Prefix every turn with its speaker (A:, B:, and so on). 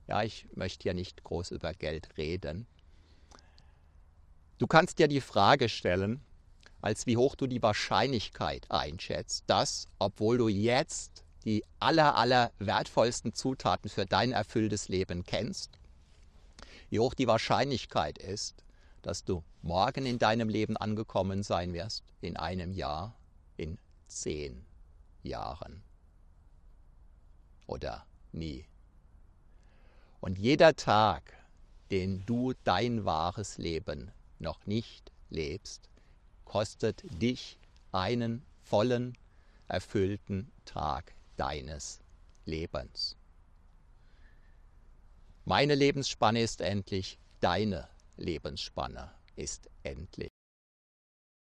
A: Ja, ich möchte hier nicht groß über Geld reden. Du kannst dir die Frage stellen, als wie hoch du die Wahrscheinlichkeit einschätzt, dass, obwohl du jetzt die aller wertvollsten Zutaten für dein erfülltes Leben kennst, wie hoch die Wahrscheinlichkeit ist, dass du morgen in deinem Leben angekommen sein wirst, in einem Jahr, in 10 Jahren oder nie. Und jeder Tag, den du dein wahres Leben noch nicht lebst, kostet dich einen vollen, erfüllten Tag deines Lebens. Meine Lebensspanne ist endlich, deine Lebensspanne ist endlich.